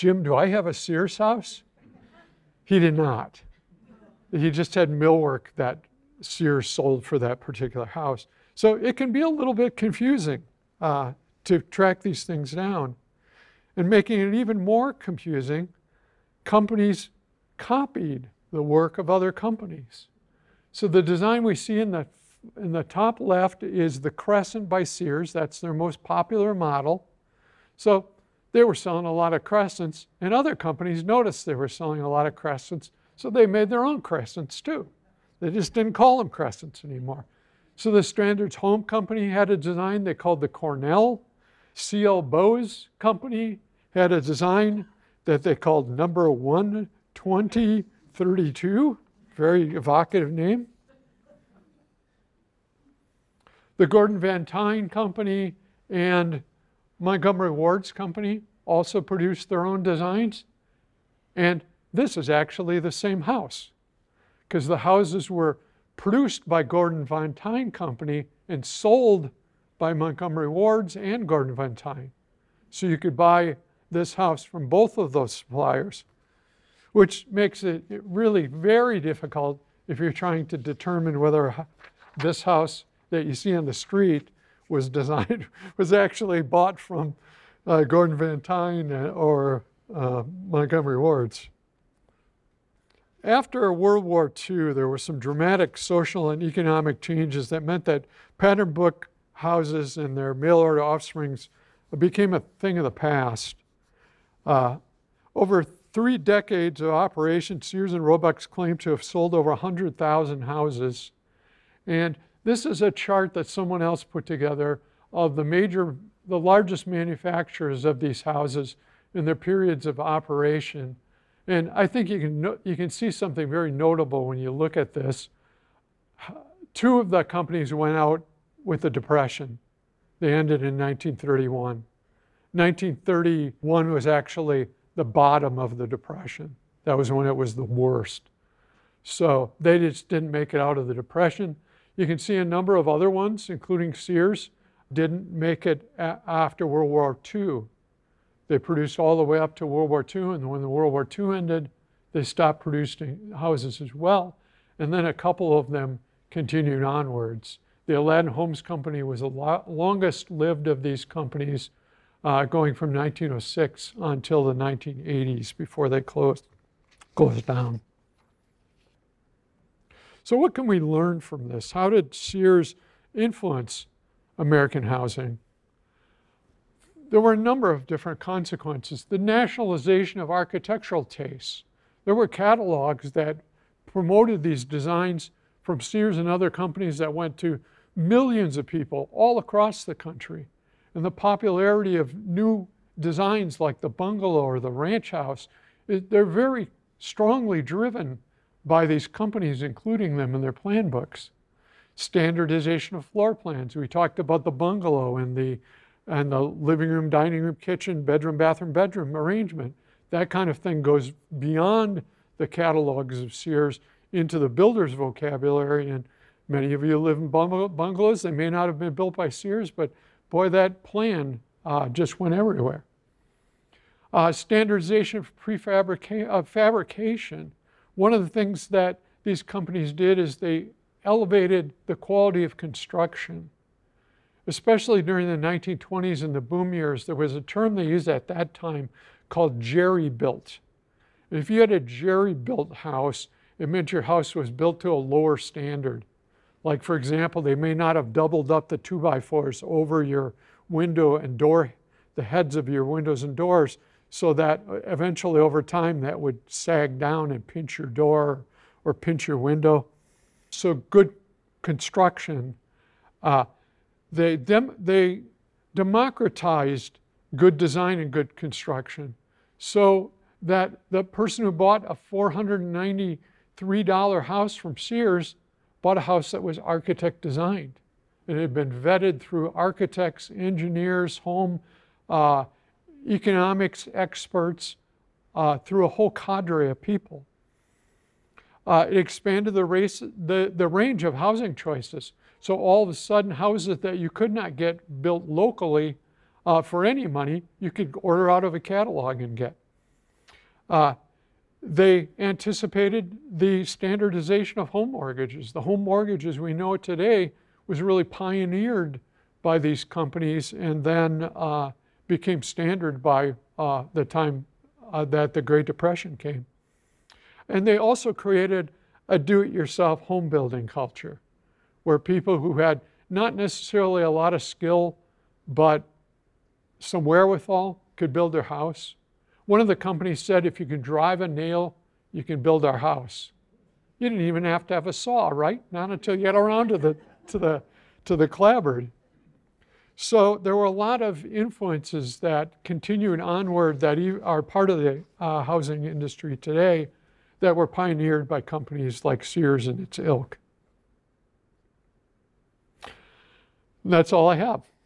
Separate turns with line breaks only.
Jim, do I have a Sears house? He did not. He just had millwork that Sears sold for that particular house. So it can be a little bit confusing to track these things down. And making it even more confusing, companies copied the work of other companies. So the design we see in the top left is the Crescent by Sears. That's their most popular model. So they were selling a lot of Crescents, and other companies noticed they were selling a lot of Crescents, so they made their own Crescents too. They just didn't call them Crescents anymore. So the Standards Home Company had a design they called the Cornell. C.L. Bose Company had a design that they called number 12032. Very evocative name. The Gordon Van Tyne Company and Montgomery Ward's company also produced their own designs. And this is actually the same house, because the houses were produced by Gordon Van Tyne Company and sold by Montgomery Ward's and Gordon Van Tyne. So you could buy this house from both of those suppliers, which makes it really very difficult if you're trying to determine whether this house that you see on the street was actually bought from Gordon Van Tyne or Montgomery Ward's. After World War II, there were some dramatic social and economic changes that meant that pattern book houses and their mail order offsprings became a thing of the past. Over 3 decades of operation, Sears and Roebuck's claim to have sold over 100,000 houses. And this is a chart that someone else put together of the largest manufacturers of these houses in their periods of operation. And I think you can see something very notable when you look at this. 2 of the companies went out with the Depression. They ended in 1931. 1931 was actually the bottom of the Depression. That was when it was the worst. So they just didn't make it out of the Depression. You can see a number of other ones, including Sears, didn't make it after World War II. They produced all the way up to World War II, and when the World War II ended, they stopped producing houses as well. And then a couple of them continued onwards. The Aladdin Homes Company was the longest lived of these companies, going from 1906 until the 1980s before they closed down. So what can we learn from this? How did Sears influence American housing? There were a number of different consequences. The nationalization of architectural tastes. There were catalogs that promoted these designs from Sears and other companies that went to millions of people all across the country. And the popularity of new designs like the bungalow or the ranch house, they're very strongly driven by these companies, including them in their plan books. Standardization of floor plans. We talked about the bungalow and the living room, dining room, kitchen, bedroom, bathroom arrangement. That kind of thing goes beyond the catalogs of Sears into the builder's vocabulary. And many of you live in bungalows. They may not have been built by Sears, but boy, that plan just went everywhere. Standardization of fabrication. One of the things that these companies did is they elevated the quality of construction. Especially during the 1920s and the boom years, there was a term they used at that time called jerry-built. If you had a jerry-built house, it meant your house was built to a lower standard. Like, for example, they may not have doubled up the 2x4s over your window and door, the heads of your windows and doors, so that eventually over time that would sag down and pinch your door or pinch your window. So good construction, they democratized good design and good construction so that the person who bought a $493 house from Sears bought a house that was architect designed. It had been vetted through architects, engineers, home economics experts, through a whole cadre of people. It expanded the range of housing choices. So all of a sudden, houses that you could not get built locally for any money, you could order out of a catalog and get. They anticipated the standardization of home mortgages. The home mortgage as we know it today was really pioneered by these companies and then became standard by the time that the Great Depression came. And they also created a do-it-yourself home building culture where people who had not necessarily a lot of skill but some wherewithal could build their house. One of the companies said, if you can drive a nail, you can build our house. You didn't even have to have a saw, right? Not until you got around to the clapboard. So there were a lot of influences that continued onward that are part of the housing industry today that were pioneered by companies like Sears and its ilk. And that's all I have.